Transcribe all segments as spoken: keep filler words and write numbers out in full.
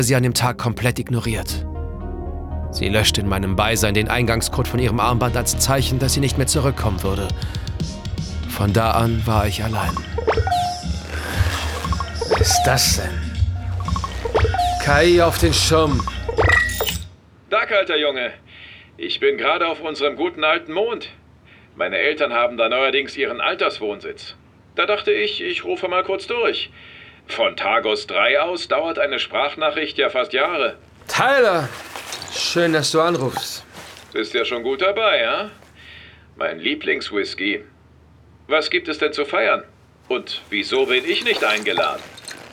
sie an dem Tag komplett ignoriert. Sie löschte in meinem Beisein den Eingangscode von ihrem Armband als Zeichen, dass sie nicht mehr zurückkommen würde. Von da an war ich allein. Was ist das denn? K I auf den Schirm. Tag, alter Junge. Ich bin gerade auf unserem guten alten Mond. Meine Eltern haben da neuerdings ihren Alterswohnsitz. Da dachte ich, ich rufe mal kurz durch. Von Tagos drei aus dauert eine Sprachnachricht ja fast Jahre. Tyler, schön, dass du anrufst. Bist ja schon gut dabei, ja? Mein Lieblingswhisky. Was gibt es denn zu feiern? Und wieso bin ich nicht eingeladen?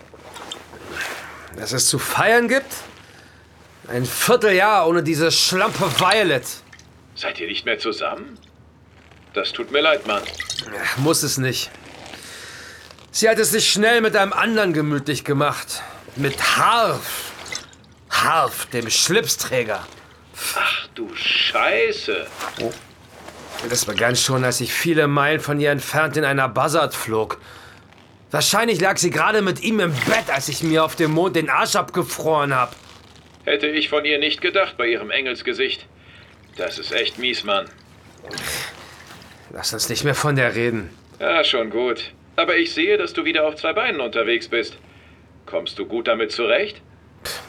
Dass es zu feiern gibt? Ein Vierteljahr ohne diese Schlampe Violet. Seid ihr nicht mehr zusammen? Das tut mir leid, Mann. Ja, muss es nicht. Sie hat es sich schnell mit einem anderen gemütlich gemacht. Mit Harf. Harf, dem Schlipsträger. Ach du Scheiße. Oh. Das begann schon, als ich viele Meilen von ihr entfernt in einer Buzzard flog. Wahrscheinlich lag sie gerade mit ihm im Bett, als ich mir auf dem Mond den Arsch abgefroren habe. Hätte ich von ihr nicht gedacht bei ihrem Engelsgesicht. Das ist echt mies, Mann. Lass uns nicht mehr von der reden. Ja, schon gut. Aber ich sehe, dass du wieder auf zwei Beinen unterwegs bist. Kommst du gut damit zurecht?